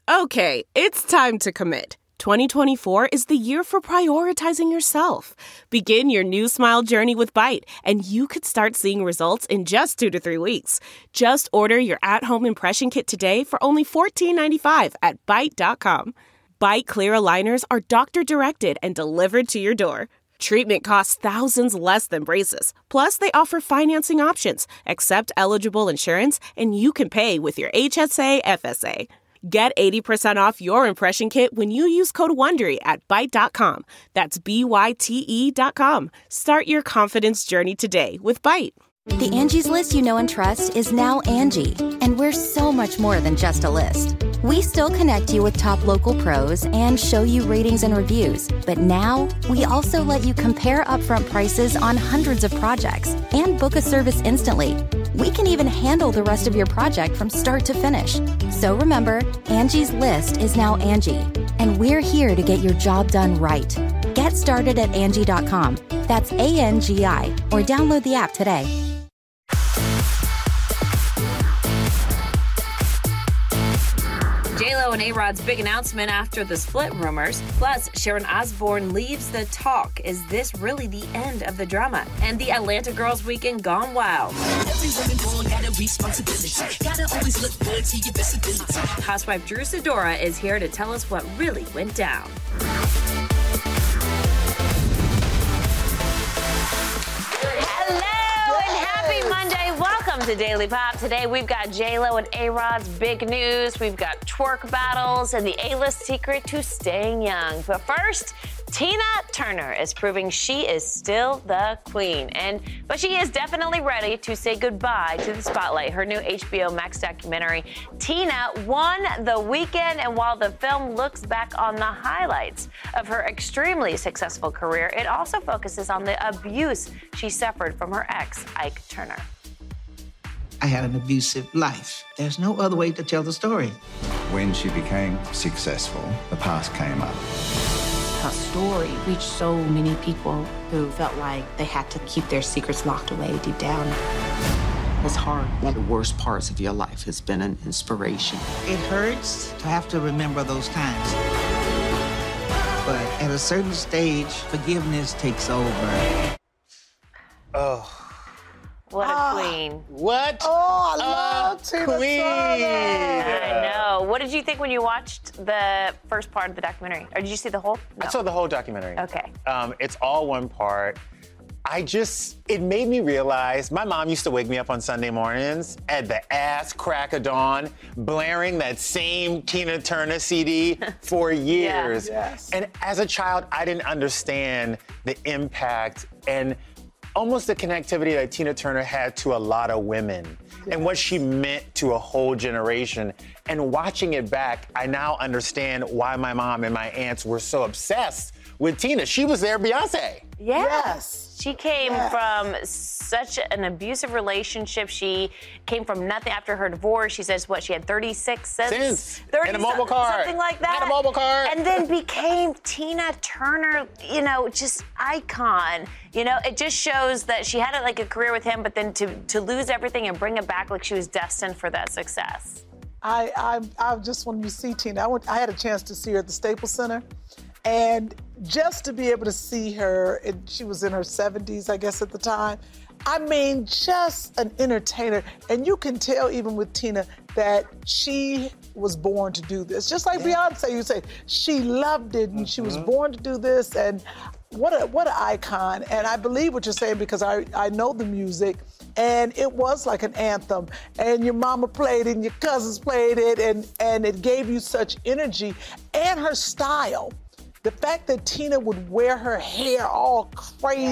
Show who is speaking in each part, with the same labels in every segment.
Speaker 1: Okay, it's time to commit. 2024 is the year for prioritizing yourself. Begin your new smile journey with Byte, and you could start seeing results in just 2 to 3 weeks. Just order your at-home impression kit today for only $14.95 at Byte.com. Byte Clear aligners are doctor-directed and delivered to your door. Treatment costs thousands less than braces. Plus, they offer financing options, accept eligible insurance, and you can pay with your HSA FSA. Get 80% off your impression kit when you use code WONDERY at Byte.com. That's BYTE.com. Start your confidence journey today with Byte.
Speaker 2: The Angie's List you know and trust is now Angie, and we're so much more than just a list. We still connect you with top local pros and show you ratings and reviews, but now we also let you compare upfront prices on hundreds of projects and book a service instantly. We can even handle the rest of your project from start to finish. So remember, Angie's List is now Angie, and we're here to get your job done right. Get started at Angie.com. That's ANGI, or download the app today.
Speaker 3: J-Lo and A-Rod's big announcement after the split rumors. Plus, Sharon Osbourne leaves the talk. Is this really the end of the drama? And the Atlanta Girls Weekend gone wild. Housewife Drew Sidora is here to tell us what really went down. Hello and happy Monday. Welcome to Daily Pop. Today we've got J-Lo and A-Rod's big news. We've got twerk battles and the A-list secret to staying young. But first, Tina Turner is proving she is still the queen. But she is definitely ready to say goodbye to the spotlight. Her new HBO Max documentary, Tina, won the weekend. And while the film looks back on the highlights of her extremely successful career, it also focuses on the abuse she suffered from her ex, Ike Turner.
Speaker 4: I had an abusive life. There's no other way to tell the story.
Speaker 5: When she became successful, the past came up.
Speaker 6: Her story reached so many people who felt like they had to keep their secrets locked away deep down. It's hard.
Speaker 7: One of the worst parts of your life has been an inspiration.
Speaker 4: It hurts to have to remember those times. But at a certain stage, forgiveness takes over.
Speaker 8: Oh.
Speaker 3: What a queen.
Speaker 8: What?
Speaker 9: Oh, I love Tina
Speaker 8: queen.
Speaker 9: Turner.
Speaker 3: I know. What did you think when you watched the first part of the documentary? Or did you see the whole? No.
Speaker 8: I saw the whole documentary.
Speaker 3: Okay.
Speaker 8: It's all one part. It made me realize, my mom used to wake me up on Sunday mornings at the ass crack of dawn, blaring that same Tina Turner CD for years.
Speaker 9: Yeah. Yes.
Speaker 8: And as a child, I didn't understand the impact and almost the connectivity that Tina Turner had to a lot of women and what she meant to a whole generation. And watching it back, I now understand why my mom and my aunts were so obsessed with Tina. She was their Beyonce.
Speaker 3: Yeah.
Speaker 9: Yes.
Speaker 3: She came from such an abusive relationship. She came from nothing after her divorce. She says, she had 36 cents?
Speaker 8: 30 and a mobile card.
Speaker 3: Something like that.
Speaker 8: Had a mobile card.
Speaker 3: And then became Tina Turner, just icon. It just shows that she had a career with him, but then to lose everything and bring it back, she was destined for that success.
Speaker 9: I just, when you see Tina, I had a chance to see her at the Staples Center. And just to be able to see her, she was in her 70s, I guess, at the time. I mean, just an entertainer. And you can tell, even with Tina, that she was born to do this. Just like Beyonce, you say, she loved it and she was born to do this. And what an icon. And I believe what you're saying because I know the music. And it was like an anthem. And your mama played it and your cousins played it. And it gave you such energy. And her style. The fact that Tina would wear her hair all crazy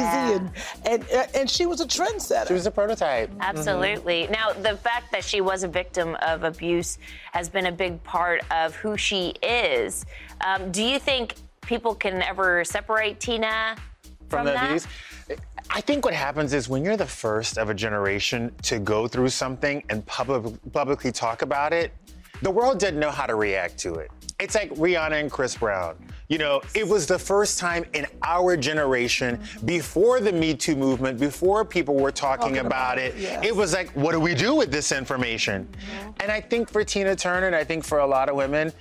Speaker 9: and she was a trendsetter.
Speaker 8: She was a prototype.
Speaker 3: Absolutely. Now, the fact that she was a victim of abuse has been a big part of who she is. Do you think people can ever separate Tina from
Speaker 8: the
Speaker 3: that?
Speaker 8: abuse? I think what happens is when you're the first of a generation to go through something and publicly talk about it, the world didn't know how to react to it. It's like Rihanna and Chris Brown. It was the first time in our generation, before the Me Too movement, before people were talking about it, it was like, what do we do with this information? And I think for Tina Turner, and I think for a lot of women,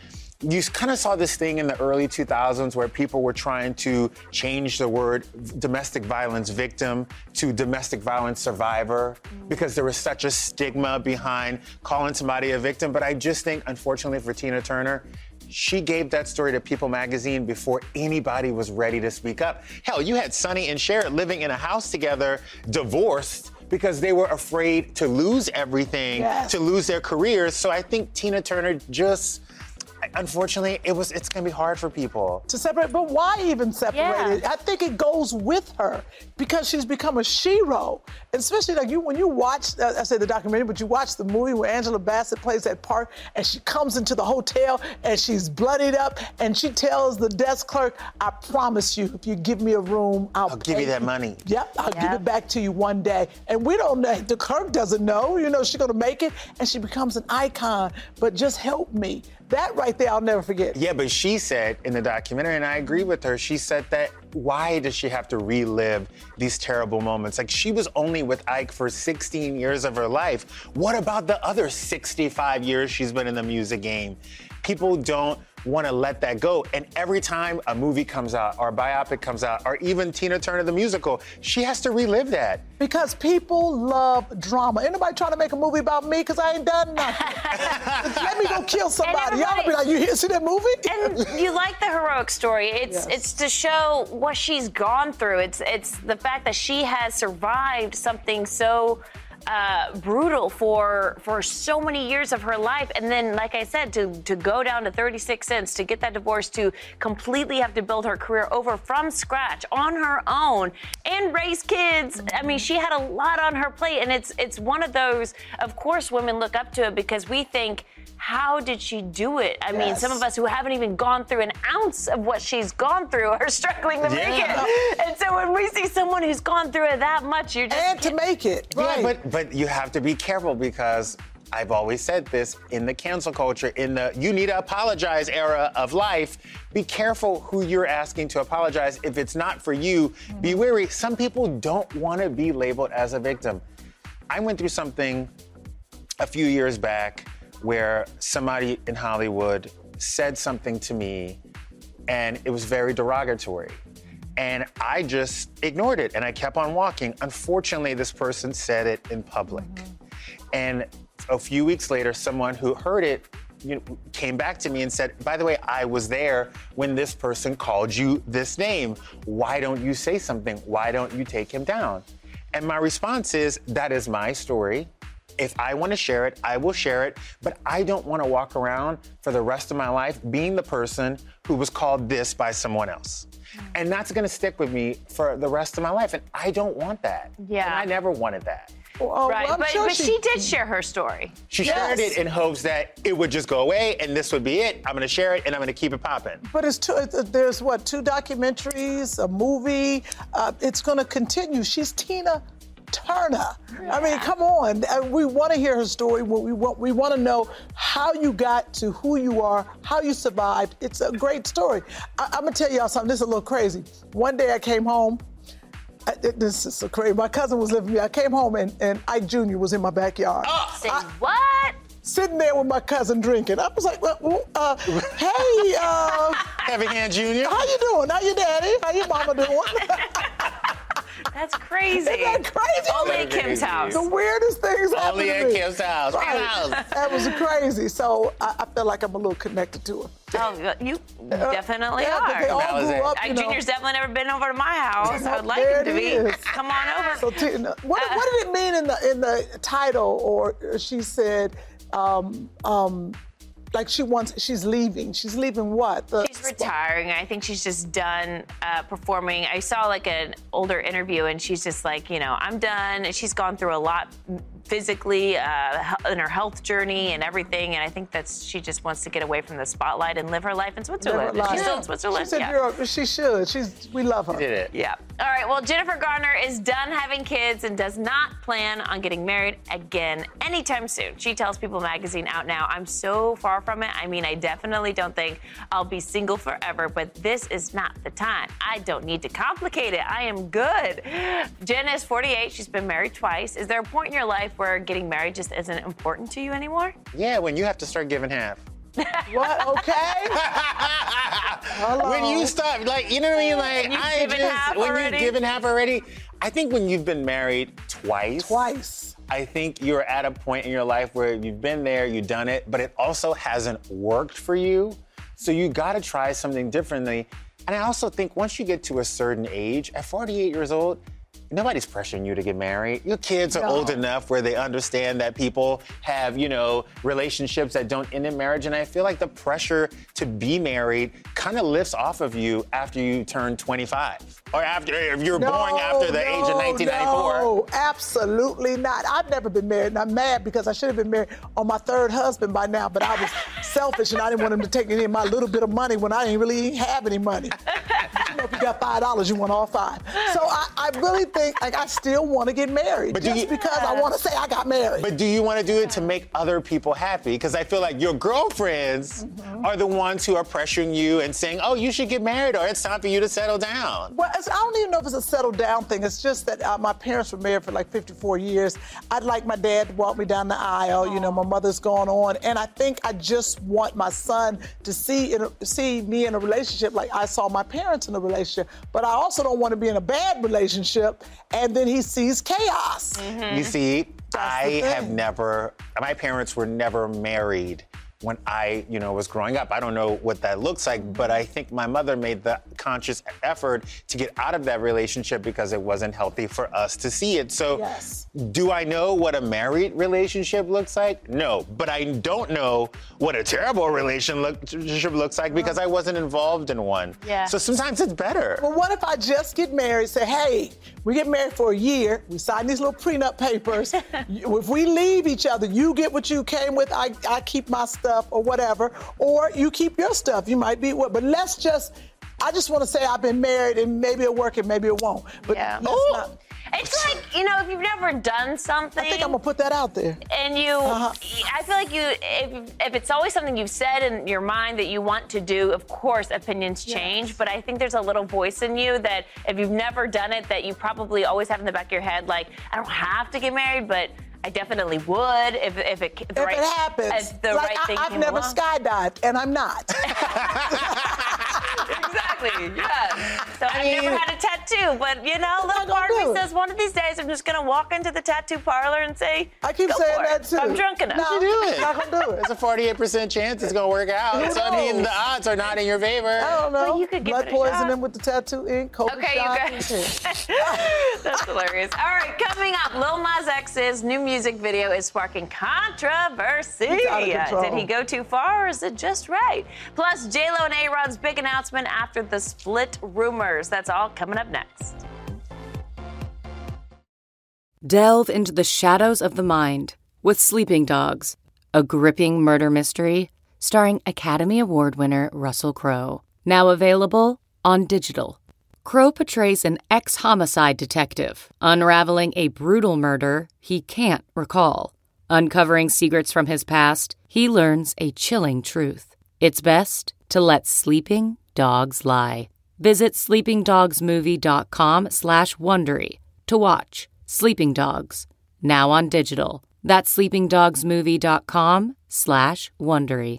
Speaker 8: you kind of saw this thing in the early 2000s where people were trying to change the word domestic violence victim to domestic violence survivor because there was such a stigma behind calling somebody a victim. But I just think, unfortunately for Tina Turner, she gave that story to People magazine before anybody was ready to speak up. Hell, you had Sonny and Cher living in a house together, divorced, because they were afraid to lose everything, to lose their careers. So I think Tina Turner just, unfortunately, it's gonna be hard for people.
Speaker 9: To separate, but why even separate it? I think it goes with her because she's become a shero. And especially like when you watch, I said the documentary, but you watch the movie where Angela Bassett plays that part and she comes into the hotel and she's bloodied up and she tells the desk clerk, I promise you, if you give me a room, I'll
Speaker 8: give you that money.
Speaker 9: Yep, I'll give it back to you one day. And we don't know, the clerk doesn't know, she's gonna make it and she becomes an icon, but just help me. That right there, I'll never forget.
Speaker 8: Yeah, but she said in the documentary, and I agree with her, she said that why does she have to relive these terrible moments? Like, she was only with Ike for 16 years of her life. What about the other 65 years she's been in the music game? People don't want to let that go. And every time a movie comes out or a biopic comes out or even Tina Turner the musical, she has to relive that.
Speaker 9: Because people love drama. Ain't nobody trying to make a movie about me because I ain't done nothing. Let me go kill somebody. Y'all be like, you here see that movie?
Speaker 3: And you like the heroic story. It's to show what she's gone through. It's the fact that she has survived something so brutal for so many years of her life, and then, like I said, to go down to 36 cents, to get that divorce, to completely have to build her career over from scratch on her own and raise kids. I mean, she had a lot on her plate, and it's one of those, of course, women look up to it because we think, how did she do it? I mean, some of us who haven't even gone through an ounce of what she's gone through are struggling to make it. And so when we see someone who's gone through it that much, you're just...
Speaker 9: And to make it, right.
Speaker 8: Yeah, but you have to be careful because I've always said this, in the cancel culture, in the you need to apologize era of life, be careful who you're asking to apologize. If it's not for you, be wary. Some people don't want to be labeled as a victim. I went through something a few years back where somebody in Hollywood said something to me and it was very derogatory. And I just ignored it and I kept on walking. Unfortunately, this person said it in public. And a few weeks later, someone who heard it came back to me and said, by the way, I was there when this person called you this name. Why don't you say something? Why don't you take him down? And my response is, that is my story. If I want to share it, I will share it, but I don't want to walk around for the rest of my life being the person who was called this by someone else. And that's going to stick with me for the rest of my life, and I don't want that.
Speaker 3: Yeah.
Speaker 8: And I never wanted that.
Speaker 3: Right, well, but she did share her story.
Speaker 8: She shared it in hopes that it would just go away and this would be it. I'm going to share it and I'm going to keep it popping.
Speaker 9: But there's 2 documentaries, a movie. It's going to continue. She's Tina Turner. I mean, come on. We want to hear her story. We want to know how you got to who you are, how you survived. It's a great story. I'm going to tell y'all something. This is a little crazy. One day I came home. This is so crazy. My cousin was living with me. I came home and Ike Jr. was in my backyard.
Speaker 3: Say what?
Speaker 9: Sitting there with my cousin drinking. I was like, hey,
Speaker 8: Heavy Hand Jr.
Speaker 9: How you doing? How your daddy? How your mama doing?
Speaker 3: That's crazy.
Speaker 9: Isn't that crazy?
Speaker 3: Only at Kim's house.
Speaker 9: The weirdest things happen
Speaker 8: Only
Speaker 9: to
Speaker 8: at
Speaker 9: me.
Speaker 8: Kim's house.
Speaker 9: Right. That was crazy. So I feel like I'm a little connected to her.
Speaker 3: Oh, you definitely are.
Speaker 9: They all grew up,
Speaker 3: Ike Jr.'s definitely never been over to my house. I would like him to be. Come on over.
Speaker 9: So Tina, what did it mean in the title? Or she said, like she's leaving. She's leaving what?
Speaker 3: She's retiring. I think she's just done performing. I saw like an older interview and she's just like, I'm done. She's gone through a lot physically in her health journey and everything. And I think she just wants to get away from the spotlight and live her life in Switzerland. She's still in Switzerland.
Speaker 9: She said she should. We love her.
Speaker 8: She did it.
Speaker 3: Yeah. All right. Well, Jennifer Garner is done having kids and does not plan on getting married again anytime soon. She tells People magazine out now, I'm so far from it. I mean, I definitely don't think I'll be single forever, but this is not the time. I don't need to complicate it. I am good. Jen is 48. She's been married twice. Is there a point in your life where getting married just isn't important to you anymore?
Speaker 8: Yeah, when you have to start giving half.
Speaker 9: What? Okay. Hello.
Speaker 8: When you stop, like, you know what I mean? Like, when you've given half already, I think when you've been married twice, I think you're at a point in your life where you've been there, you've done it, but it also hasn't worked for you. So you gotta try something differently. And I also think once you get to a certain age, at 48 years old, nobody's pressuring you to get married. Your kids are old enough where they understand that people have, relationships that don't end in marriage. And I feel like the pressure to be married kind of lifts off of you after you turn 25. Or if you're born after the age of 1994.
Speaker 9: No, absolutely not. I've never been married, and I'm mad because I should have been married on my third husband by now, but I was selfish and I didn't want him to take any of my little bit of money when I didn't really have any money. If you got $5, you want all $5. So I really think I still want to get married because I want to say I got married.
Speaker 8: But do you want to do it to make other people happy? Because I feel like your girlfriends are the ones who are pressuring you and saying, oh, you should get married or it's time for you to settle down.
Speaker 9: Well, I don't even know if it's a settle down thing. It's just that my parents were married for like 54 years. I'd like my dad to walk me down the aisle. My mother's gone on. And I think I just want my son to see me in a relationship like I saw my parents in a relationship. But I also don't want to be in a bad relationship and then he sees chaos.
Speaker 8: You see, my parents were never married when I, was growing up. I don't know what that looks like, but I think my mother made the conscious effort to get out of that relationship because it wasn't healthy for us to see it. So do I know what a married relationship looks like? No, but I don't know what a terrible relationship looks like because I wasn't involved in one. Yeah. So sometimes it's better.
Speaker 9: Well, what if I just get married, say, hey, we get married for a year, we sign these little prenup papers. If we leave each other, you get what you came with, I keep my stuff or whatever, or you keep your stuff. You might be but I just want to say I've been married and maybe it'll work and maybe it won't. But
Speaker 3: it's like, if you've never done something.
Speaker 9: I think I'm going to put that out there.
Speaker 3: And I feel like if it's always something you've said in your mind that you want to do, of course, opinions change. But I think there's a little voice in you that if you've never done it, that you probably always have in the back of your head, like, I don't have to get married, but I definitely would if it happens.
Speaker 9: I've never skydived, and I'm not.
Speaker 3: Exactly, yeah. So I've never had a tattoo, but, little part of me says one of these days I'm just going to walk into the tattoo parlor and say,
Speaker 9: I keep saying that, too.
Speaker 3: I'm drunk enough.
Speaker 8: You do it. I'm not going to do it. There's a 48% chance it's going to work out. So, the odds are not in your favor.
Speaker 9: I don't know.
Speaker 3: Well, you could give
Speaker 9: blood
Speaker 3: it a shot.
Speaker 9: poisoning with the tattoo ink,
Speaker 3: Okay, you guys. That's hilarious. All right, coming up, Lil Nas X's new music video is sparking controversy. Did he go too far or is it just right? Plus, J-Lo and A-Rod's big announcement after the split rumors. That's all coming up next.
Speaker 10: Delve into the shadows of the mind with Sleeping Dogs, a gripping murder mystery starring Academy Award winner Russell Crowe. Now available on digital. Crowe portrays an ex-homicide detective unraveling a brutal murder he can't recall. Uncovering secrets from his past, he learns a chilling truth. It's best to let sleeping dogs lie. Visit sleepingdogsmovie.com/Wondery to watch Sleeping Dogs, now on digital. That's sleepingdogsmovie.com/Wondery.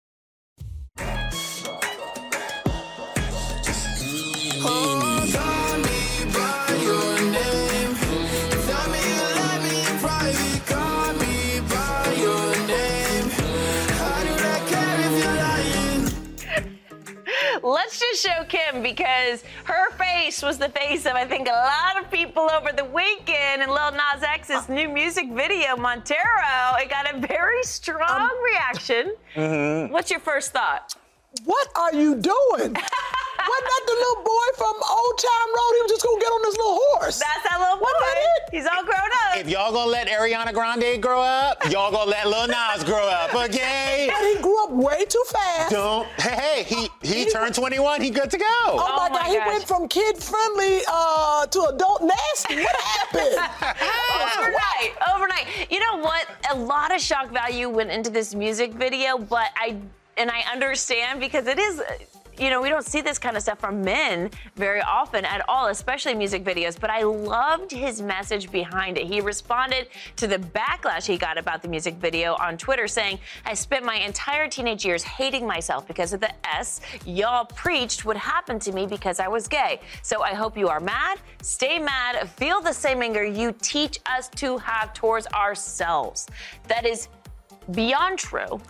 Speaker 3: Let's just show Kim because her face was the face of, I think, a lot of people over the weekend in Lil Nas X's new music video, Montero. It got a very strong reaction. What's your first thought?
Speaker 9: What are you doing? Wasn't that the little boy from Old Town Road? He was just gonna get on this little horse.
Speaker 3: That's that little boy. He's all grown up.
Speaker 8: If y'all gonna let Ariana Grande grow up, y'all gonna let Lil Nas grow up, okay?
Speaker 9: But he grew up way too fast.
Speaker 8: He turned 21. He good to go.
Speaker 9: Oh my God, he went from kid friendly to adult nasty. What happened?
Speaker 3: Overnight. You know what? A lot of shock value went into this music video, but I understand because it is we don't see this kind of stuff from men very often at all, especially music videos. But I loved his message behind it. He responded to the backlash he got about the music video on Twitter, saying, "I spent my entire teenage years hating myself because of the S y'all preached would happen to me because I was gay. So I hope you are mad, stay mad, feel the same anger you teach us to have towards ourselves." That is beyond true.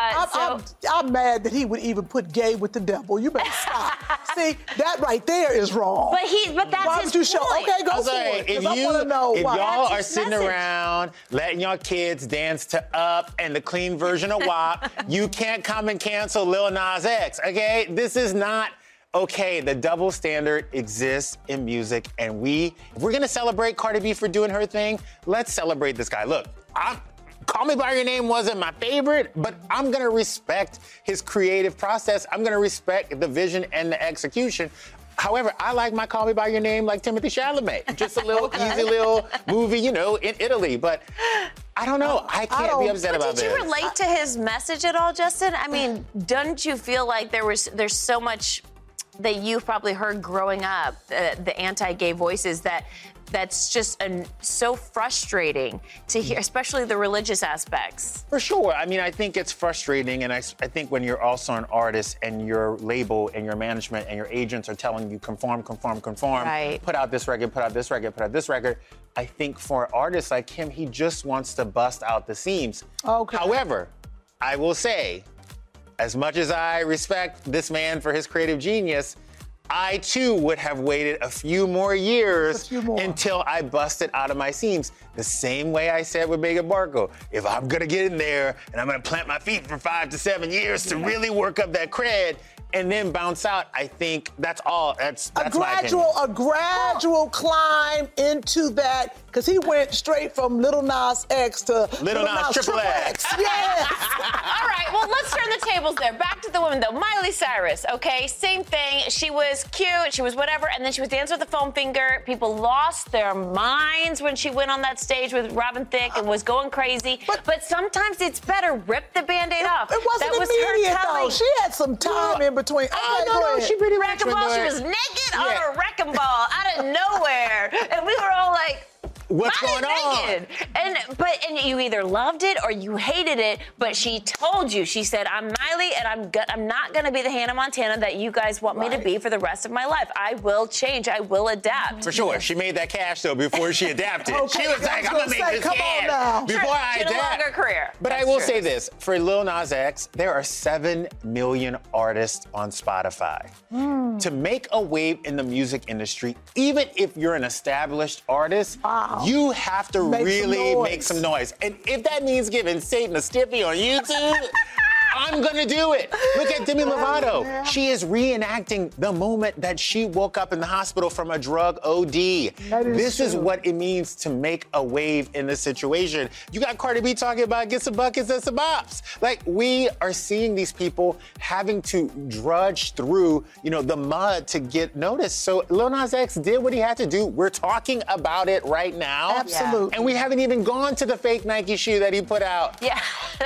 Speaker 9: I'm mad that he would even put gay with the devil. You better stop. See, that right there is wrong.
Speaker 3: But that's
Speaker 9: why
Speaker 3: his
Speaker 9: don't you show?
Speaker 3: point.
Speaker 9: Okay, go for it.
Speaker 8: If
Speaker 9: I want to know
Speaker 8: if
Speaker 9: why.
Speaker 8: y'all
Speaker 3: That's
Speaker 8: are
Speaker 3: his
Speaker 8: sitting
Speaker 3: message.
Speaker 8: around letting your kids dance to Up and the clean version of WAP, you can't come and cancel Lil Nas X, okay? This is not okay. The double standard exists in music, and if we're gonna celebrate Cardi B for doing her thing, let's celebrate this guy. Look, Call Me By Your Name wasn't my favorite, but I'm gonna respect his creative process. I'm gonna respect the vision and the execution. However, I like my Call Me By Your Name like Timothée Chalamet. Just a little easy little movie, in Italy. But I don't know. I can't be upset about this.
Speaker 3: Did you relate to his message at all, Justin? I mean, don't you feel like there's so much that you've probably heard growing up, the anti-gay voices, that's just so frustrating to hear, especially the religious aspects?
Speaker 8: For sure. I mean, I think it's frustrating, and I think when you're also an artist and your label and your management and your agents are telling you conform,
Speaker 3: right.
Speaker 8: put out this record, put out this record, put out this record, I think for an artist like him, he just wants to bust out the seams.
Speaker 9: Okay.
Speaker 8: However, I will say, as much as I respect this man for his creative genius, I too would have waited a few more years until I busted out of my seams. The same way I said with Meghan Markle. If I'm gonna get in there and I'm gonna plant my feet for 5 to 7 years to really work up that cred and then bounce out, I think that's all. That's my opinion.
Speaker 9: A gradual climb into that, because he went straight from Lil Nas X to
Speaker 8: Lil Nas Triple X.
Speaker 9: Yes.
Speaker 3: All right, well, let's turn the tables there. Back to the women, though. Miley Cyrus, okay, same thing. She was cute, she was whatever, and then she was dancing with the foam finger. People lost their minds when she went on that stage with Robin Thicke and was going crazy. But sometimes it's better, rip the Band-Aid off.
Speaker 9: It wasn't
Speaker 3: that was
Speaker 9: immediate,
Speaker 3: her telling.
Speaker 9: though. She had some time in between.
Speaker 8: Oh,
Speaker 9: Okay,
Speaker 8: no,
Speaker 9: go ahead.
Speaker 8: she pretty much
Speaker 3: Wrecking Ball, she was naked on a wrecking ball out of nowhere. And we were all like,
Speaker 8: what's going on?
Speaker 3: Naked. And you either loved it or you hated it, but she told you, she said, I'm Miley and I'm not gonna be the Hannah Montana that you guys want me to be for the rest of my life. I will change, I will adapt.
Speaker 8: For sure. She made that cash, though, before she adapted.
Speaker 9: Okay,
Speaker 8: She was like, I'm gonna make this
Speaker 9: come on
Speaker 8: cash
Speaker 9: now.
Speaker 8: before I
Speaker 3: She had a
Speaker 8: adapt.
Speaker 3: longer career.
Speaker 8: But I will say this, for Lil Nas X, there are 7 million artists on Spotify. To make a wave in the music industry, even if you're an established artist, you have to really make some noise. And if that means giving Satan a stiffy on YouTube, I'm gonna do it. Look at Demi Lovato.
Speaker 9: Yeah.
Speaker 8: She is reenacting the moment that she woke up in the hospital from a drug OD. This is what it means to make a wave in this situation. You got Cardi B talking about get some buckets and some mops. Like, we are seeing these people having to drudge through, the mud to get noticed. So Lil Nas X did what he had to do. We're talking about it right now.
Speaker 9: Absolutely.
Speaker 8: And we haven't even gone to the fake Nike shoe that he put out.
Speaker 3: Yeah.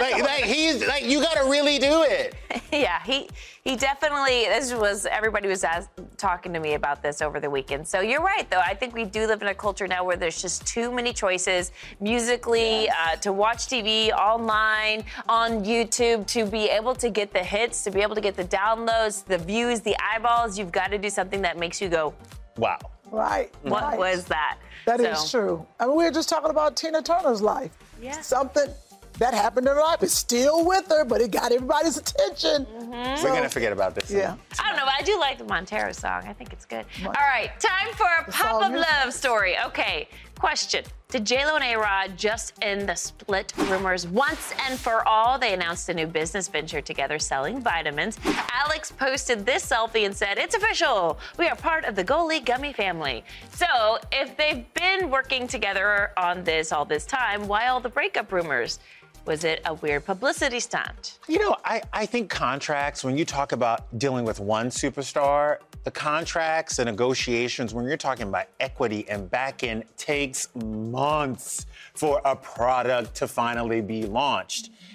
Speaker 8: Like you gotta really do it.
Speaker 3: Yeah, he definitely, everybody was talking to me about this over the weekend. So you're right, though. I think we do live in a culture now where there's just too many choices musically, to watch TV, online, on YouTube, to be able to get the hits, to be able to get the downloads, the views, the eyeballs. You've got to do something that makes you go,
Speaker 8: wow.
Speaker 9: Right.
Speaker 3: What was that?
Speaker 9: That is true. I mean, we were just talking about Tina Turner's life.
Speaker 3: Yeah.
Speaker 9: Something that happened in her life is still with her, but it got everybody's attention.
Speaker 8: We're going to forget about this.
Speaker 9: Yeah.
Speaker 3: I don't know, but I do like the Montero song. I think it's good. All right, time for a pop of love story. Okay, question. Did J-Lo and A-Rod just end the split rumors once and for all? They announced a new business venture together selling vitamins. Alex posted this selfie and said, it's official. We are part of the Goli Gummy family. So if they've been working together on this all this time, why all the breakup rumors? Was it a weird publicity stunt?
Speaker 8: I think contracts, when you talk about dealing with one superstar, the contracts and negotiations, when you're talking about equity and back-end, takes months for a product to finally be launched.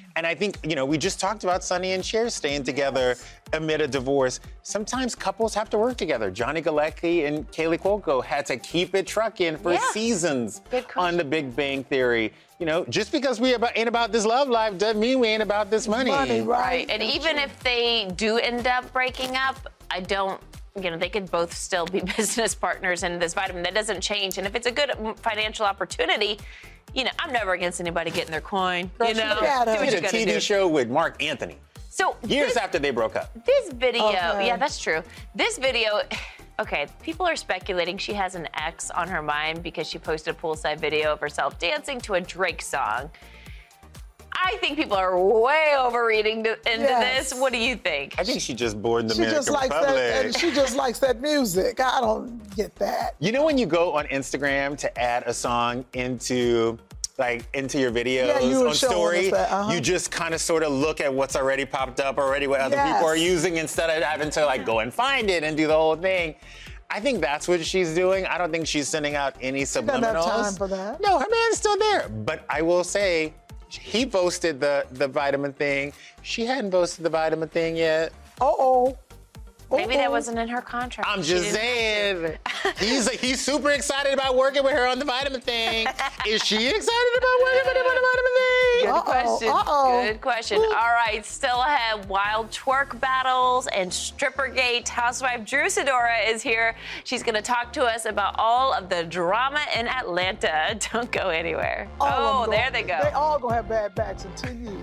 Speaker 8: And I think, we just talked about Sonny and Cher staying together amid a divorce. Sometimes couples have to work together. Johnny Galecki and Kaylee Cuoco had to keep it trucking for seasons on The Big Bang Theory. Just because we ain't about this love life doesn't mean we ain't about this money.
Speaker 3: Right. And even if they do end up breaking up, I don't, they could both still be business partners in this vitamin. That doesn't change. And if it's a good financial opportunity, I'm never against anybody getting their coin. Do what you gotta do.
Speaker 8: Did a TV show with Mark Anthony.
Speaker 3: So
Speaker 8: years after they broke up.
Speaker 3: This video, yeah, that's true. This video, okay, people are speculating she has an ex on her mind because she posted a poolside video of herself dancing to a Drake song. I think people are way overreading into this. What do you think?
Speaker 8: I think she just bored the American public.
Speaker 9: She just likes that music. I don't get that.
Speaker 8: When you go on Instagram to add a song into your videos on story, you just kind of sort of look at what's already popped up already, what other people are using instead of having to go and find it and do the whole thing. I think that's what she's doing. I don't think she's sending out any subliminals.
Speaker 9: She doesn't have time for that.
Speaker 8: No, her man's still there. But I will say, he posted the vitamin thing. She hadn't posted the vitamin thing yet.
Speaker 3: Maybe that wasn't in her contract.
Speaker 8: I'm just saying. He's super excited about working with her on the vitamin thing. Is she excited about working with him on the vitamin thing?
Speaker 3: Good question. Good question. All right, still ahead. Wild twerk battles and strippergate. Housewife Drew Sidora is here. She's going to talk to us about all of the drama in Atlanta. Don't go anywhere. There they go.
Speaker 9: They all going to have bad backs in 10 years.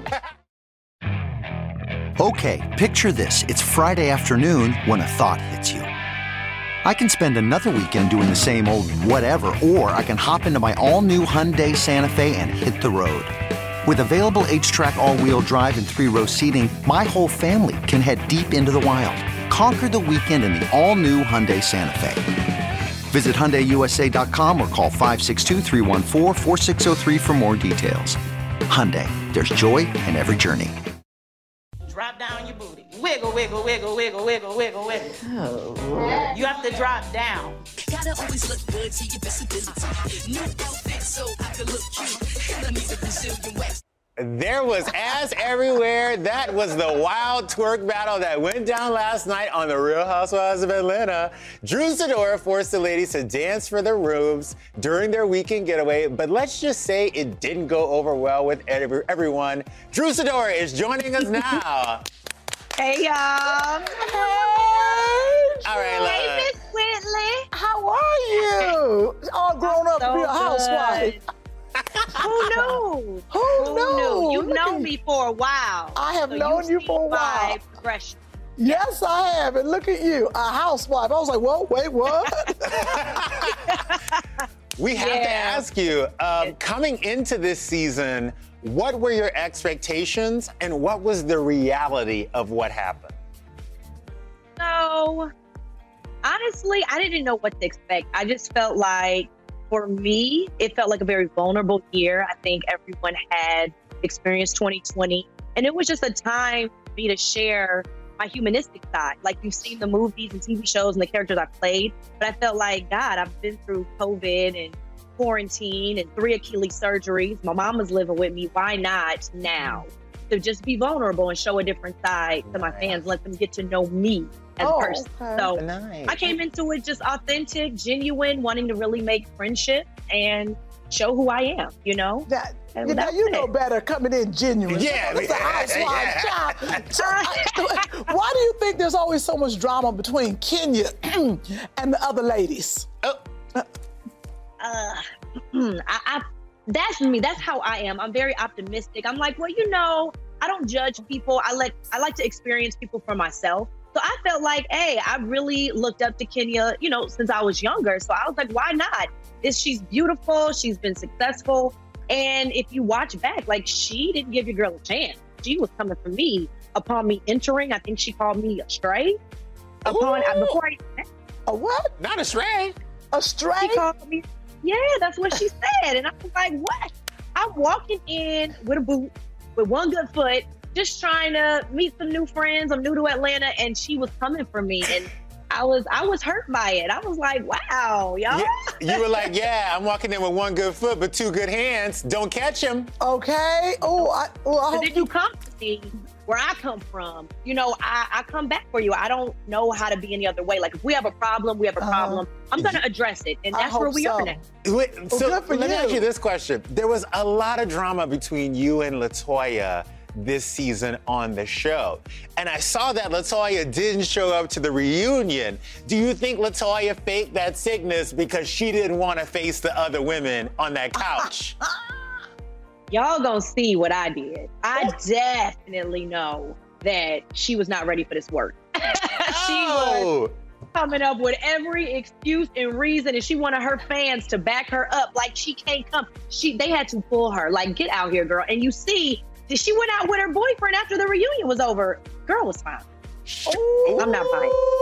Speaker 11: Okay, picture this. It's Friday afternoon when a thought hits you. I can spend another weekend doing the same old whatever, or I can hop into my all-new Hyundai Santa Fe and hit the road. With available H-Track all-wheel drive and 3-row seating, my whole family can head deep into the wild. Conquer the weekend in the all-new Hyundai Santa Fe. Visit HyundaiUSA.com or call 562-314-4603 for more details. Hyundai, there's joy in every journey.
Speaker 12: Drop down your booty. Wiggle, wiggle, wiggle, wiggle, wiggle, wiggle, wiggle. Oh. You have to drop down. Gotta always look good to your best ability. New outfit so I can look cute. And I need the Brazilian wax.
Speaker 8: There was ass everywhere. That was the wild twerk battle that went down last night on The Real Housewives of Atlanta. Drew Sidora forced the ladies to dance for their rooms during their weekend getaway, but let's just say it didn't go over well with everyone. Drew Sidora is joining us now.
Speaker 13: Hey, y'all.
Speaker 8: All right,
Speaker 13: hey, Miss Whitley.
Speaker 9: How are you? All grown up to be a housewife.
Speaker 13: Who knew?
Speaker 9: Who knew?
Speaker 13: You know me for a while.
Speaker 9: I have known you for a while.
Speaker 13: Progression.
Speaker 9: Yes, I have. And look at you, a housewife. I was like, whoa, wait, what?
Speaker 8: We have to ask you, coming into this season, what were your expectations and what was the reality of what happened?
Speaker 13: So, honestly, I didn't know what to expect. I just felt like, for me, it felt like a very vulnerable year. I think everyone had experienced 2020. And it was just a time for me to share my humanistic side. Like, you've seen the movies and TV shows and the characters I played. But I felt like, God, I've been through COVID and quarantine and 3 Achilles surgeries. My mama's living with me. Why not now? To just be vulnerable and show a different side to my fans. Let them get to know me as a person.
Speaker 9: Okay.
Speaker 13: So
Speaker 8: Nice.
Speaker 13: I came into it just authentic, genuine, wanting to really make friendship and show who I am, you know?
Speaker 9: You know better coming in genuine.
Speaker 8: Yeah,
Speaker 9: It's a housewife job. Why do you think there's always so much drama between Kenya and the other ladies?
Speaker 13: That's me. That's how I am. I'm very optimistic. I'm like, well, you know, I don't judge people. I like to experience people for myself. So I felt like, hey, I really looked up to Kenya, you know, since I was younger. So I was like, why not? She's beautiful. She's been successful. And if you watch back, like, she didn't give your girl a chance. She was coming for me upon me entering. I think she called me a stray. A
Speaker 9: what?
Speaker 8: Not a stray.
Speaker 9: A stray?
Speaker 13: She called me. Yeah, that's what she said. And I was like, what? I'm walking in with a boot, with one good foot, just trying to meet some new friends. I'm new to Atlanta, and she was coming for me. And I was hurt by it. I was like, wow, y'all.
Speaker 8: You were like, yeah, I'm walking in with one good foot, but two good hands. Don't catch him.
Speaker 9: Okay. I hope
Speaker 13: then you come to me where I come from. You know, I come back for you. I don't know how to be any other way. Like, if we have a problem, I'm going to address it. And that's where we are now.
Speaker 8: So let me ask you this question. There was a lot of drama between you and LaToya this season on the show. And I saw that LaToya didn't show up to the reunion. Do you think LaToya faked that sickness because she didn't want to face the other women on that couch?
Speaker 13: Y'all gonna see what I did. I definitely know that she was not ready for this work. She was coming up with every excuse and reason, and she wanted her fans to back her up like she can't come. They had to pull her, like, get out here, girl. And you see, she went out with her boyfriend after the reunion was over. Girl was fine. Ooh. I'm not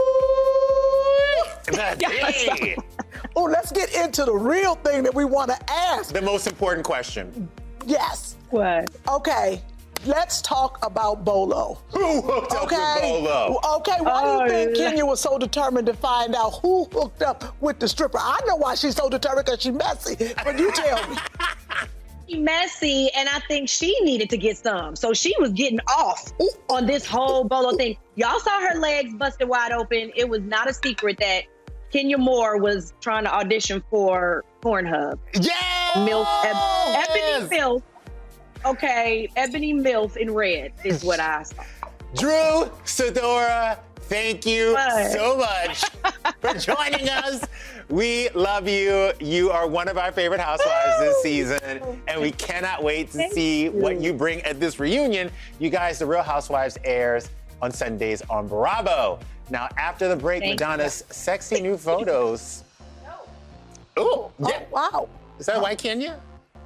Speaker 13: buying.
Speaker 9: Let's get into the real thing that we want to ask.
Speaker 8: The most important question.
Speaker 9: Yes.
Speaker 13: What?
Speaker 9: Okay. Let's talk about Bolo.
Speaker 8: Who hooked up with Bolo?
Speaker 9: Okay, why do you think Kenya was so determined to find out who hooked up with the stripper? I know why she's so determined, because she's messy, but you tell me.
Speaker 13: Messy, and I think she needed to get some. So she was getting off on this whole Bolo thing. Y'all saw her legs busted wide open. It was not a secret that Kenya Moore was trying to audition for Pornhub.
Speaker 8: Yeah!
Speaker 13: Ebony Milf. Okay, Ebony Milf in red is what I saw.
Speaker 8: Drew Sidora, thank you so much for joining us. We love you. You are one of our favorite housewives this season, and we cannot wait to see what you bring at this reunion. You guys, The Real Housewives airs on Sundays on Bravo. Now, after the break, Madonna's sexy new photos. Oh, yeah.
Speaker 9: Wow.
Speaker 8: Is that White Kenya?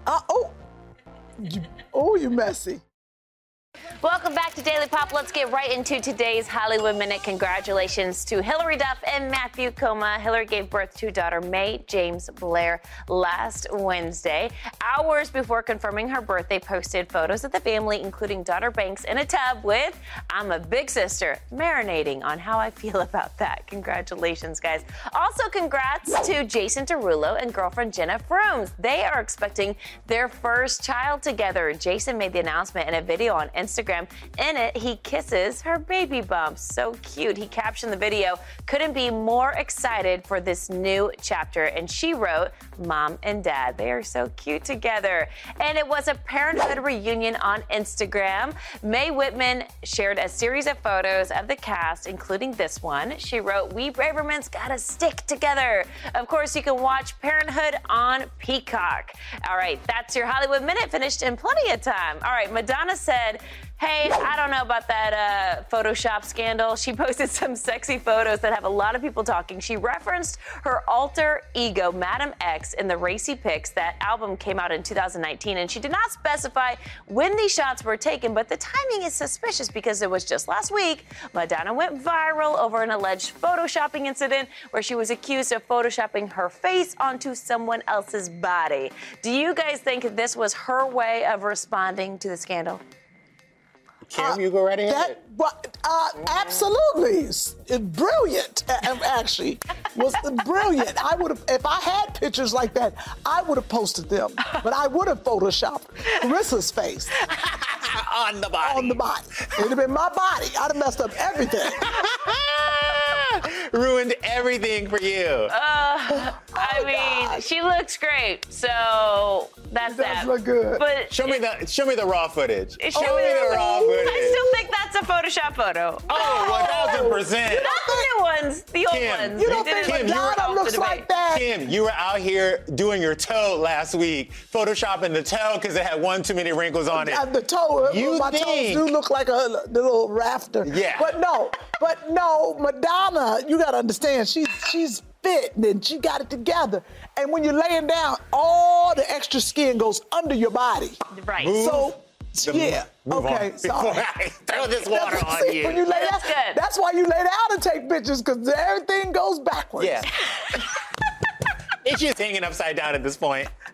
Speaker 9: You messy.
Speaker 3: Welcome back to Daily Pop. Let's get right into today's Hollywood Minute. Congratulations to Hilary Duff and Matthew Koma. Hilary gave birth to daughter May James Blair last Wednesday. Hours before confirming her birth, they posted photos of the family, including daughter Banks in a tub with "I'm a big sister," marinating on how I feel about that. Congratulations, guys. Also, congrats to Jason Derulo and girlfriend Jenna Frooms. They are expecting their first child together. Jason made the announcement in a video on Instagram. In it, he kisses her baby bump. So cute. He captioned the video, "Couldn't be more excited for this new chapter." And she wrote, "Mom and Dad." They are so cute together. And it was a parenthood reunion on Instagram. Mae Whitman shared a series of photos of the cast, including this one. She wrote, "We Bravermans gotta stick together." Of course, you can watch Parenthood on Peacock. All right, that's your Hollywood Minute, finished in plenty of time. All right, Madonna said, "Hey, I don't know about that Photoshop scandal." She posted some sexy photos that have a lot of people talking. She referenced her alter ego, Madam X, in the Racy Pics. That album came out in 2019, and she did not specify when these shots were taken, but the timing is suspicious because it was just last week Madonna went viral over an alleged photoshopping incident where she was accused of photoshopping her face onto someone else's body. Do you guys think this was her way of responding to the scandal?
Speaker 8: Kim, you go right ahead.
Speaker 9: Absolutely. It's brilliant, actually. Was brilliant. I would have, if I had pictures like that, I would have posted them. But I would have photoshopped Carissa's face.
Speaker 8: On the body.
Speaker 9: On the body. It would have been my body. I'd have messed up everything.
Speaker 8: Ruined everything for you.
Speaker 3: I mean, she looks great, so that's that.
Speaker 9: Does look good.
Speaker 3: But
Speaker 8: show me the raw footage.
Speaker 3: Show me the raw footage. I still think that's a Photoshop photo.
Speaker 8: Oh, 1000%.
Speaker 3: Not the new ones, the old ones.
Speaker 9: You don't think Madonna looks like that?
Speaker 8: Kim, you were out here doing your toe last week, photoshopping the toe because it had one too many wrinkles on it.
Speaker 9: The toe, my toes do look like a little rafter.
Speaker 8: Yeah.
Speaker 9: But no, Madonna, you got to understand, she's fit and she got it together. And when you're laying down, all the extra skin goes under your body.
Speaker 3: Right.
Speaker 8: Move
Speaker 9: okay,
Speaker 8: on
Speaker 9: sorry.
Speaker 8: Before I throw this water on you.
Speaker 9: When you lay
Speaker 3: That's
Speaker 9: down,
Speaker 3: good.
Speaker 9: that's why you lay down and take pictures, because everything goes backwards.
Speaker 8: Yeah. It's just hanging upside down at this point.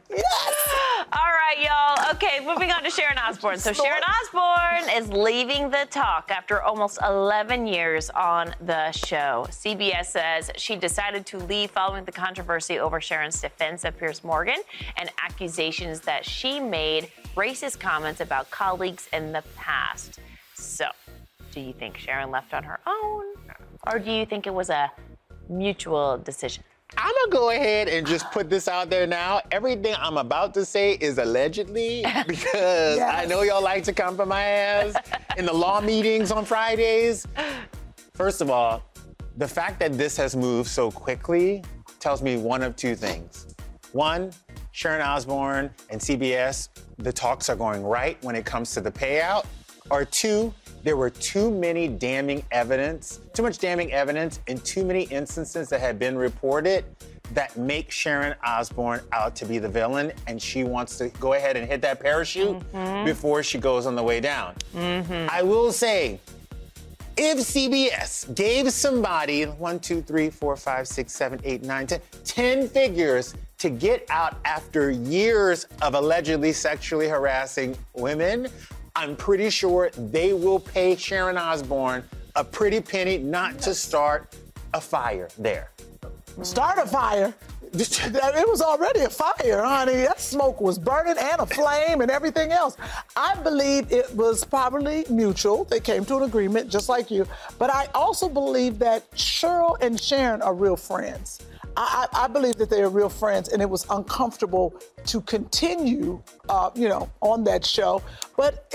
Speaker 3: All right, y'all. Okay, moving on to Sharon Osbourne. So Sharon Osbourne is leaving the talk after almost 11 years on the show. CBS says she decided to leave following the controversy over Sharon's defense of Piers Morgan and accusations that she made racist comments about colleagues in the past. So, do you think Sharon left on her own, or do you think it was a mutual decision?
Speaker 8: I'm gonna go ahead and just put this out there now. Everything I'm about to say is allegedly, because I know y'all like to come for my ass in the law meetings on Fridays. First of all, the fact that this has moved so quickly tells me one of two things. One, Sharon Osbourne and CBS, the talks are going right when it comes to the payout. Or two, there were too much damning evidence in too many instances that had been reported that make Sharon Osbourne out to be the villain, and she wants to go ahead and hit that parachute before she goes on the way down. I will say, if CBS gave somebody 1, 2, 3, 4, 5, 6, 7, 8, 9, 10 figures to get out after years of allegedly sexually harassing women, I'm pretty sure they will pay Sharon Osbourne a pretty penny not to start a fire there.
Speaker 9: Start a fire? It was already a fire, honey. That smoke was burning and a flame and everything else. I believe it was probably mutual. They came to an agreement, just like you. But I also believe that Cheryl and Sharon are real friends. I believe that they are real friends, and it was uncomfortable to continue, on that show. But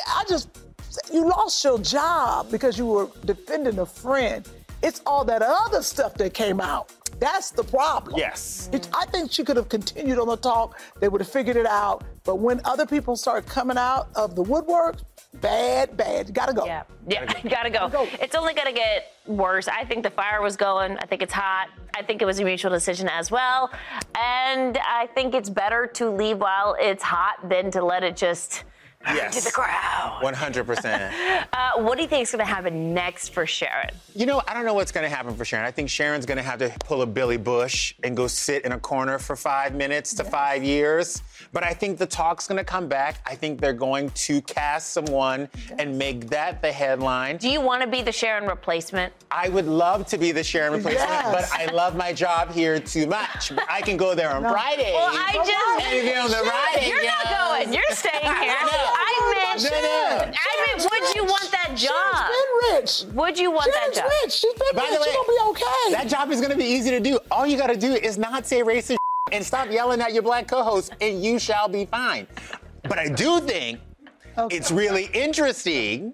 Speaker 9: you lost your job because you were defending a friend. It's all that other stuff that came out. That's the problem.
Speaker 8: Yes.
Speaker 9: I think she could have continued on the talk. They would have figured it out. But when other people start coming out of the woodwork, bad. You gotta go.
Speaker 3: Yeah, gotta go. It's only gonna get worse. I think the fire was going. I think it's hot. I think it was a mutual decision as well. And I think it's better to leave while it's hot than to let it just to the crowd.
Speaker 8: 100%.
Speaker 3: What do you think is going to happen next for Sharon?
Speaker 8: I don't know what's going to happen for Sharon. I think Sharon's going to have to pull a Billy Bush and go sit in a corner for 5 minutes to 5 years. But I think the talk's going to come back. I think they're going to cast someone and make that the headline.
Speaker 3: Do you want to be the Sharon replacement?
Speaker 8: I would love to be the Sharon replacement, but I love my job here too much. I can go there on Friday.
Speaker 3: Well, on
Speaker 8: the Friday.
Speaker 3: You're not going. You're staying here. I meant, would you want that job?
Speaker 9: Sharon's been rich.
Speaker 3: Would you want that job?
Speaker 9: Rich. She's been
Speaker 8: By
Speaker 9: rich.
Speaker 8: the way,
Speaker 9: She's gonna be okay.
Speaker 8: That job is going to be easy to do. All you got to do is not say racist and stop yelling at your black co-host, and you shall be fine. But I do think it's really interesting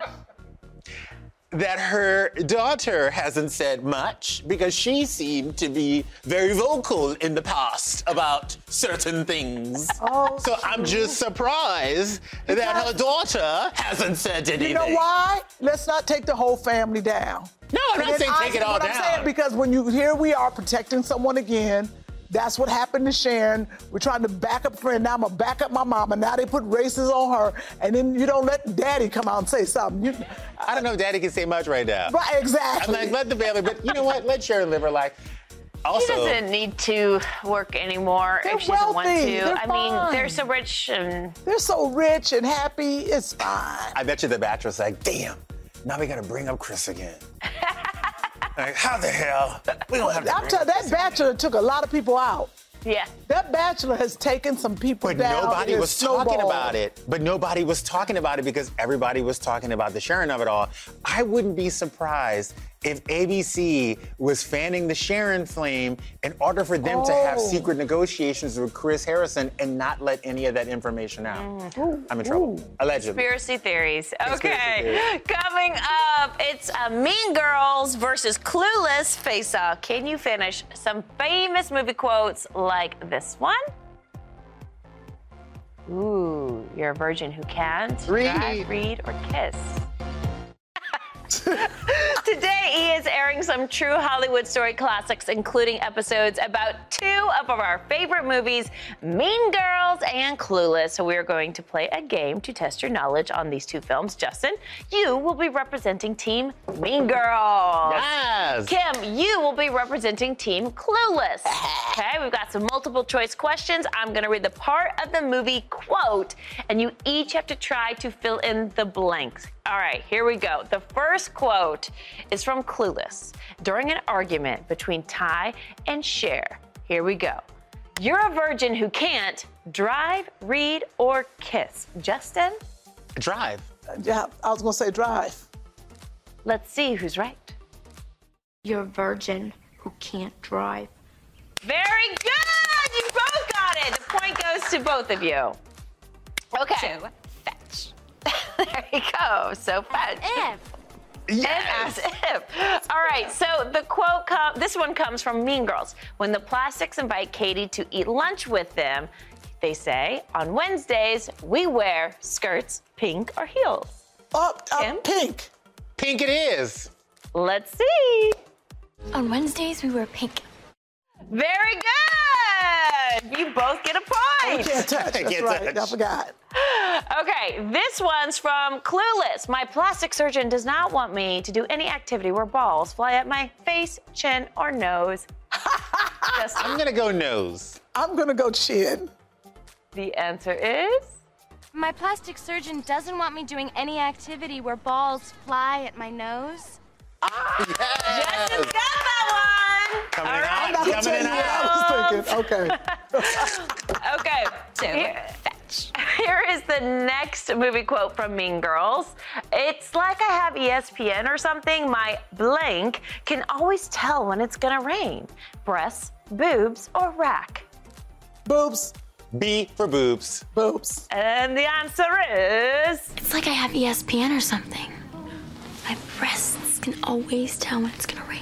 Speaker 8: that her daughter hasn't said much, because she seemed to be very vocal in the past about certain things. So I'm just surprised that her daughter hasn't said anything.
Speaker 9: You know why? Let's not take the whole family down.
Speaker 8: No, I'm not saying take it all down.
Speaker 9: I'm saying, because here we are protecting someone again. That's what happened to Sharon. We're trying to back up a friend. Now I'm going to back up my mama. Now they put races on her. And then you don't let daddy come out and say something.
Speaker 8: I don't know if daddy can say much right now.
Speaker 9: Right, exactly.
Speaker 8: I'm like, let the family, but you know what? Let Sharon live her life. Also,
Speaker 3: she doesn't need to work anymore if she doesn't want to. They're so rich and...
Speaker 9: They're so rich and happy. It's fine.
Speaker 8: I bet you the Bachelor's like, damn, now we got to bring up Chris again. Like, how the hell? We don't have to.
Speaker 9: That Bachelor took a lot of people out.
Speaker 3: Yeah.
Speaker 9: That Bachelor has taken some people down.
Speaker 8: But nobody was talking about it. But nobody was talking about it because everybody was talking about the Sharon of it all. I wouldn't be surprised if ABC was fanning the Sharon flame in order for them to have secret negotiations with Chris Harrison and not let any of that information out. I'm in trouble. Allegedly.
Speaker 3: Conspiracy theories. Okay. Coming up, it's Mean Girls versus Clueless face-off. Can you finish some famous movie quotes like this one? Ooh, you're a virgin who can't drive, read, or kiss. Today, he is airing some some true Hollywood story classics, including episodes about two of our favorite movies, Mean Girls and Clueless. So we are going to play a game to test your knowledge on these two films. Justin, you will be representing Team Mean Girls.
Speaker 8: Yes.
Speaker 3: Kim, you will be representing Team Clueless. Okay, we've got some multiple choice questions. I'm going to read the part of the movie quote, and you each have to try to fill in the blanks. All right, here we go. The first quote is from Clueless during an argument between Ty and Cher. Here we go. You're a virgin who can't drive, read, or kiss. Justin?
Speaker 8: Drive.
Speaker 9: Yeah, I was going to say drive.
Speaker 3: Let's see who's right.
Speaker 6: You're a virgin who can't drive.
Speaker 3: Very good! You both got it. The point goes to both of you. Okay.
Speaker 6: So, fetch.
Speaker 3: There you go. So fetch.
Speaker 6: If.
Speaker 3: Yes. As if. All right, so the quote, this one comes from Mean Girls. When the Plastics invite Katie to eat lunch with them, they say, on Wednesdays, we wear skirts, pink or heels.
Speaker 9: Pink.
Speaker 8: Pink it is.
Speaker 3: Let's see.
Speaker 6: On Wednesdays, we wear pink.
Speaker 3: Very good. You both get a point.
Speaker 9: You can't touch. That's right. I forgot.
Speaker 3: Okay, this one's from Clueless. My plastic surgeon does not want me to do any activity where balls fly at my face, chin, or nose.
Speaker 8: I'm going to go nose.
Speaker 9: I'm going to go chin.
Speaker 3: The answer is?
Speaker 14: My plastic surgeon doesn't want me doing any activity where balls fly at my nose.
Speaker 3: Justin's got that one.
Speaker 8: Coming
Speaker 3: All right.
Speaker 8: out. Coming in
Speaker 9: I was thinking. Okay.
Speaker 3: Okay.
Speaker 14: So,
Speaker 3: Here is the next movie quote from Mean Girls. It's like I have ESPN or something. My blank can always tell when it's gonna rain. Breasts, boobs, or rack?
Speaker 9: Boobs.
Speaker 8: B for boobs.
Speaker 9: Boobs.
Speaker 3: And the answer is?
Speaker 14: it's like I have ESPN or something. My breasts can always tell when it's gonna rain.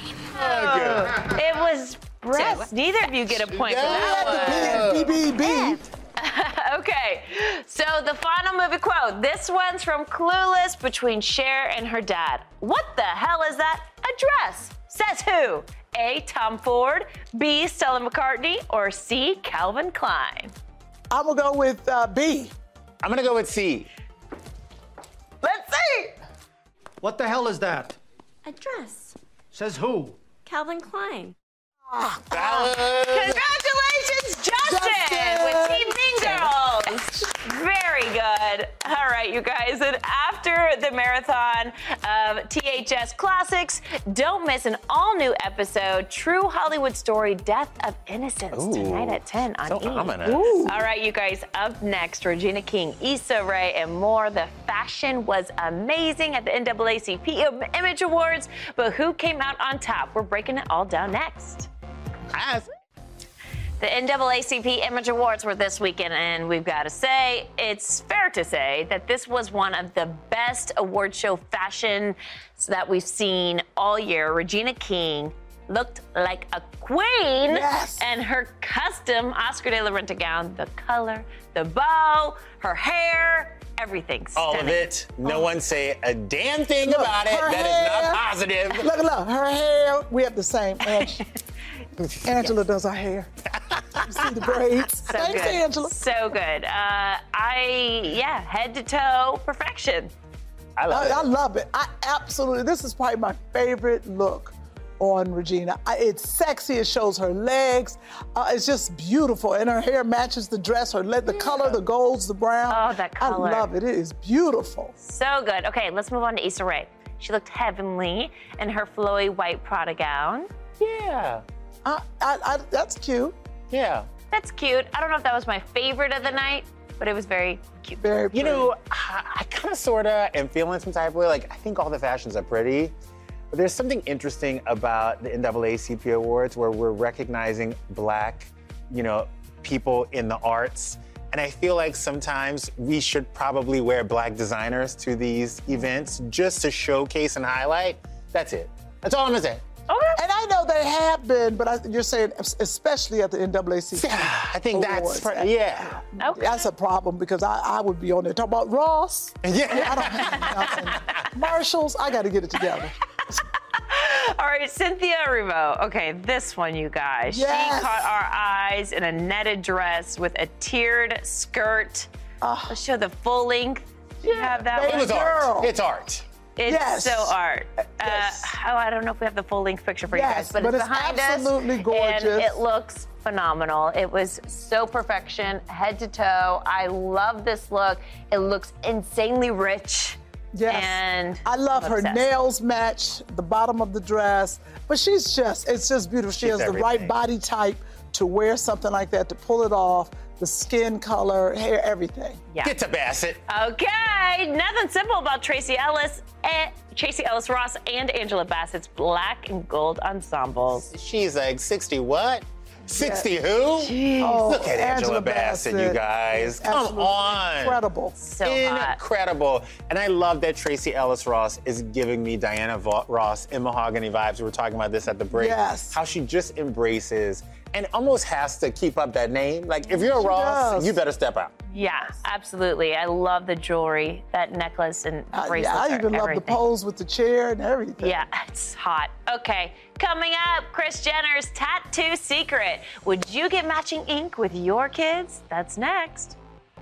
Speaker 3: It was breasts. Neither of you get a point for that one.
Speaker 9: BBB.
Speaker 3: Okay, so the final movie quote. This one's from Clueless between Cher and her dad. What the hell is that? A dress. Says who? A, Tom Ford, B, Stella McCartney, or C, Calvin Klein?
Speaker 9: I'm going to go with B.
Speaker 8: I'm going to go with C.
Speaker 3: Let's see.
Speaker 15: What the hell is that?
Speaker 14: A dress.
Speaker 15: Says who?
Speaker 14: Calvin Klein.
Speaker 3: Congratulations, Justin, with Team Mean Girls. Very good. All right, you guys. And after the marathon of THS Classics, don't miss an all-new episode, True Hollywood Story, Death of Innocence, tonight at 10 on E!
Speaker 8: Ominous.
Speaker 3: All right, you guys. Up next, Regina King, Issa Rae, and more. The fashion was amazing at the NAACP Image Awards, but who came out on top? We're breaking it all down next. The NAACP Image Awards were this weekend, and we've got to say, it's fair to say that this was one of the best award show fashions that we've seen all year. Regina King looked like a queen.
Speaker 9: Yes.
Speaker 3: And her custom Oscar de la Renta gown, the color, the bow, her hair, everything stunning.
Speaker 8: All of it. No one say a damn thing about it. That is not positive.
Speaker 9: Look, her hair, we have the same. Angela does our hair. You see the braids.
Speaker 3: So
Speaker 9: Thanks,
Speaker 3: good.
Speaker 9: Angela.
Speaker 3: So good. Head to toe perfection.
Speaker 8: I
Speaker 9: love it. I absolutely, this is probably my favorite look on Regina. It's sexy, it shows her legs. It's just beautiful, and her hair matches the dress, the color, the golds, the brown.
Speaker 3: Oh, that color.
Speaker 9: I love it, it is beautiful.
Speaker 3: So good. Okay, let's move on to Issa Rae. She looked heavenly in her flowy white Prada gown.
Speaker 8: Yeah.
Speaker 9: That's cute.
Speaker 8: Yeah.
Speaker 3: That's cute. I don't know if that was my favorite of the night, but it was very cute.
Speaker 9: Very pretty.
Speaker 8: You know, I kind of, sort of am feeling some type of way. Like, I think all the fashions are pretty. But there's something interesting about the NAACP Awards where we're recognizing Black, people in the arts. And I feel like sometimes we should probably wear Black designers to these events just to showcase and highlight. That's it. That's all I'm gonna say.
Speaker 3: Okay.
Speaker 9: And I know they have been, but you're saying especially at the NAACP.
Speaker 8: Yeah, I think
Speaker 9: Awards.
Speaker 8: yeah.
Speaker 3: Okay.
Speaker 9: That's a problem because I would be on there talking about Ross.
Speaker 8: Yeah.
Speaker 9: I don't have nothing. Marshalls, I got to get it together.
Speaker 3: All right, Cynthia Erivo. Okay, this one, you guys.
Speaker 9: Yes.
Speaker 3: She caught our eyes in a netted dress with a tiered skirt. Let's show the full length. Do you have that one?
Speaker 8: It was art. It's art.
Speaker 3: It's so art. I don't know if we have the full length picture for you guys, but it's behind us.
Speaker 9: Absolutely gorgeous.
Speaker 3: And it looks phenomenal. It was so perfection, head to toe. I love this look. It looks insanely rich.
Speaker 9: Yes.
Speaker 3: And
Speaker 9: I love her
Speaker 3: obsessed.
Speaker 9: nails match the bottom of the dress, but it's just beautiful. She has the right body type to wear something like that, to pull it off, the skin color, hair, everything.
Speaker 3: Yeah.
Speaker 8: Get to Bassett.
Speaker 3: Okay, nothing simple about Tracee Ellis Ross and Angela Bassett's black and gold ensembles.
Speaker 8: She's like 60 what? 60 who?
Speaker 3: Jeez.
Speaker 8: Look at Angela Bassett, you guys. Come on.
Speaker 9: Incredible.
Speaker 3: So hot.
Speaker 8: Incredible. And I love that Tracee Ellis Ross is giving me Diana Ross in Mahogany vibes. We were talking about this at the break.
Speaker 9: Yes.
Speaker 8: How she just embraces and almost has to keep up that name. Like, if you're a Ross, you better step out.
Speaker 3: Yeah, absolutely. I love the jewelry, that necklace and bracelets.
Speaker 9: I even love the pose with the chair and everything.
Speaker 3: Yeah, it's hot. Okay, coming up, Kris Jenner's tattoo secret. Would you get matching ink with your kids? That's next.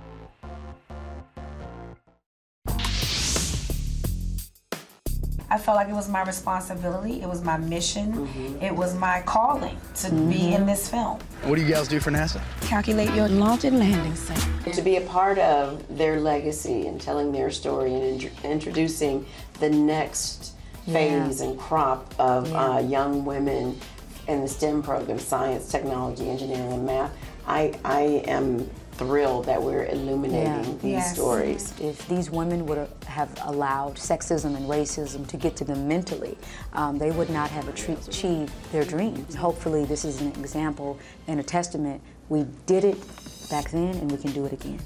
Speaker 16: I felt like it was my responsibility, it was my mission, it was my calling to be in this film.
Speaker 17: What do you guys do for NASA?
Speaker 16: Calculate your launch and landing site.
Speaker 18: To be a part of their legacy and telling their story and introducing the next phase and crop of young women in the STEM program, science, technology, engineering, and math, I am thrilled that we're illuminating these stories.
Speaker 19: If these women would have allowed sexism and racism to get to them mentally, they would not have achieved their dreams. Hopefully this is an example and a testament. We did it back then and we can do it again.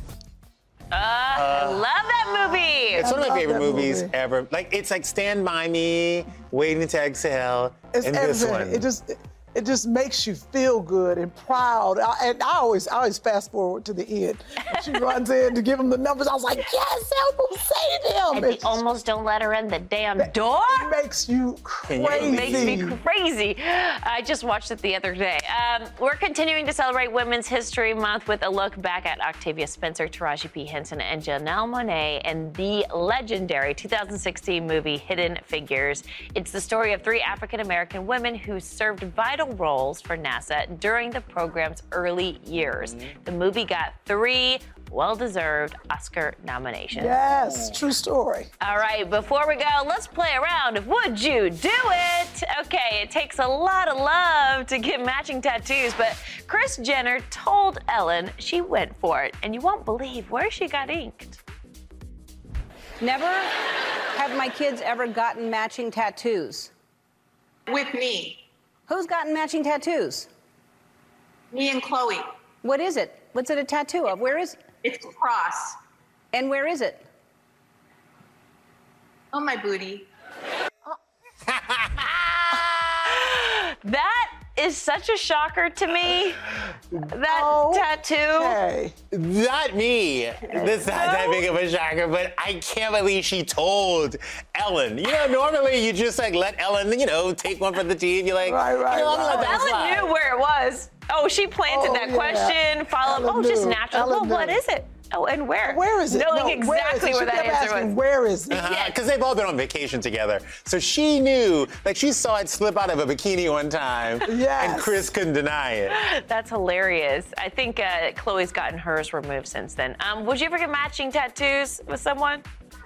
Speaker 3: I love that movie.
Speaker 8: It's one of my favorite movies ever. Like, it's like Stand By Me, Waiting to Exhale,
Speaker 9: It's
Speaker 8: and this
Speaker 9: everything.
Speaker 8: one.
Speaker 9: It just makes you feel good and proud. I always fast forward to the end. She runs in to give him the numbers. I was like, yes, help him, save him.
Speaker 3: And they almost don't let her in the damn door.
Speaker 9: It makes you crazy.
Speaker 3: It makes me crazy. I just watched it the other day. We're continuing to celebrate Women's History Month with a look back at Octavia Spencer, Taraji P. Henson, and Janelle Monáe in the legendary 2016 movie Hidden Figures. It's the story of 3 African-American women who served vital roles for NASA during the program's early years. The movie got 3 well-deserved Oscar nominations.
Speaker 9: Yes, true story.
Speaker 3: All right, before we go, let's play a round of Would You Do It? Okay, it takes a lot of love to get matching tattoos, but Kris Jenner told Ellen she went for it, and you won't believe where she got inked.
Speaker 20: Never have my kids ever gotten matching tattoos.
Speaker 21: With me.
Speaker 20: Who's gotten matching tattoos?
Speaker 21: Me and Chloe.
Speaker 20: What is it? What's it a tattoo of? Where is it?
Speaker 21: It's a cross.
Speaker 20: And where is it?
Speaker 21: On my booty.
Speaker 3: That is such a shocker to me. That tattoo.
Speaker 9: Hey.
Speaker 8: Not me. This is not that big of a shocker, but I can't believe she told Ellen. You know, normally you just like let Ellen, take one for the team. You're like, I'm gonna let that
Speaker 3: Ellen
Speaker 8: slide.
Speaker 3: knew where it was. Oh, she planted that question, follow up. Just natural. Well, what is it? Oh, and where?
Speaker 9: Where is it?
Speaker 3: Knowing exactly where that answer was.
Speaker 9: Where is it?
Speaker 8: Because they've all been on vacation together. So she knew, like she saw it slip out of a bikini one time.
Speaker 9: Yes.
Speaker 8: And Kris couldn't deny it.
Speaker 3: That's hilarious. I think Chloe's gotten hers removed since then. Would you ever get matching tattoos with someone?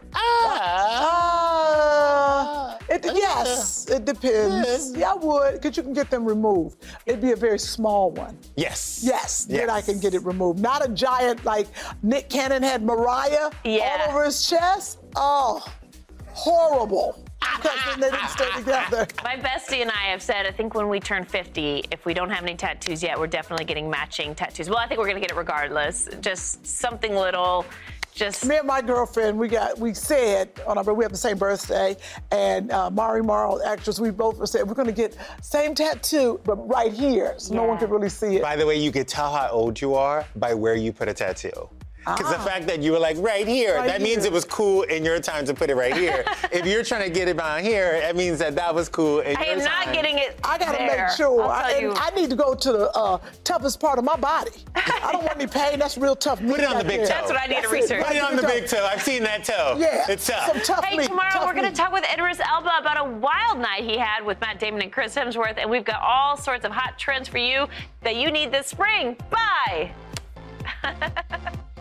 Speaker 9: Yes, it depends. Yeah, I would, because you can get them removed. It'd be a very small one.
Speaker 8: Yes.
Speaker 9: Yes, then I can get it removed. Not a giant like Nick Cannon had Mariah all over his chest. Oh, horrible. Because then they didn't stay together.
Speaker 3: My bestie and I have said, I think when we turn 50, if we don't have any tattoos yet, we're definitely getting matching tattoos. Well, I think we're going to get it regardless. Just something little. Just
Speaker 9: me and my girlfriend, we said we have the same birthday, and Mari Marl, actress, we both said we're going to get same tattoo, but right here, so no one could really see it.
Speaker 8: By the way, you could tell how old you are by where you put a tattoo. Because the fact that you were like, right here,
Speaker 9: Right
Speaker 8: that means
Speaker 9: here.
Speaker 8: it was cool in your time to put it right here. If you're trying to get it behind here, that means that was cool in
Speaker 3: I
Speaker 8: your
Speaker 3: am
Speaker 8: time.
Speaker 3: not getting it
Speaker 9: I gotta
Speaker 3: there.
Speaker 9: make sure.
Speaker 3: I'll tell you.
Speaker 9: I need to go to the toughest part of my body. I don't want any pain. That's real tough meat.
Speaker 8: Put it on the
Speaker 9: right
Speaker 8: big
Speaker 9: there.
Speaker 8: toe.
Speaker 3: That's what I need to
Speaker 9: That's
Speaker 3: research.
Speaker 8: Put it on the big toe. I've seen that toe.
Speaker 9: Yeah,
Speaker 8: It's tough.
Speaker 9: some tough
Speaker 3: Hey,
Speaker 9: meat.
Speaker 3: tomorrow
Speaker 9: tough
Speaker 3: we're going to
Speaker 9: meat.
Speaker 3: talk with Idris Elba about a wild night he had with Matt Damon and Chris Hemsworth, and we've got all sorts of hot trends for you that you need this spring. Bye.